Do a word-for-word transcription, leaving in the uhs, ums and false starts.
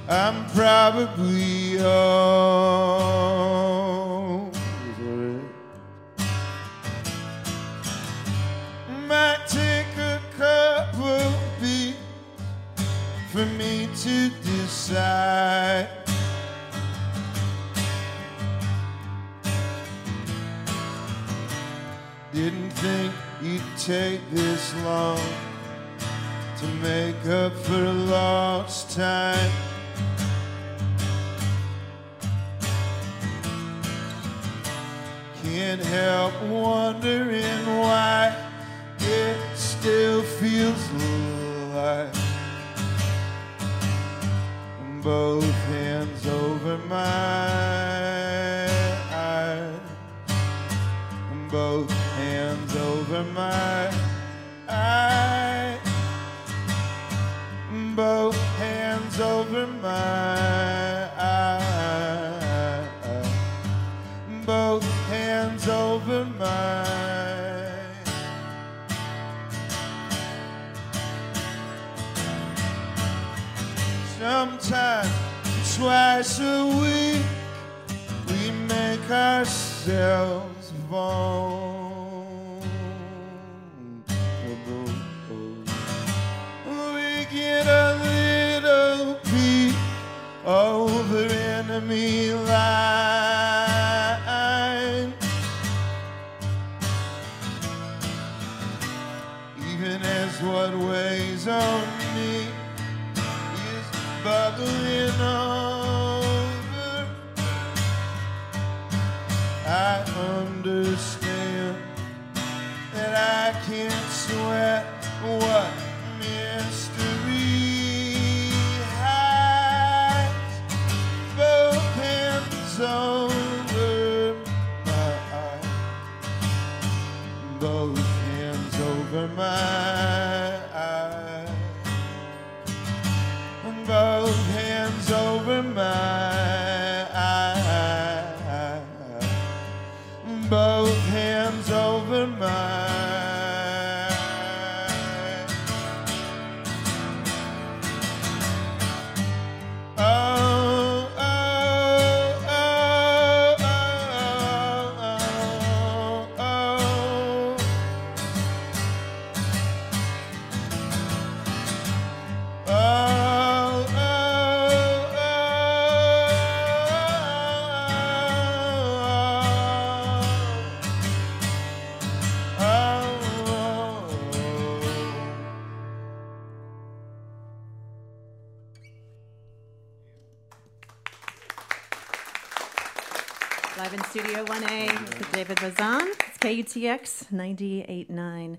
I'm probably home. Might take a couple beats for me to decide. Didn't think you'd take this long to make up for lost time. Can't help wondering why it still feels like both hands over my eyes, both hands over my eyes, both hands over my eyes, both hands over my. Sometimes, twice a week, we make ourselves vulnerable. We get a little peek over enemy line, even as what weighs on me bubbling over. I understand that I can't sweat what mystery hides. Both hands over my eyes, both hands over my eyes, both hands over my eyes, both hands over my. Oh, oh, oh, oh, oh, oh, oh. Live in Studio one A with David Bazan. It's K U T X ninety-eight point nine.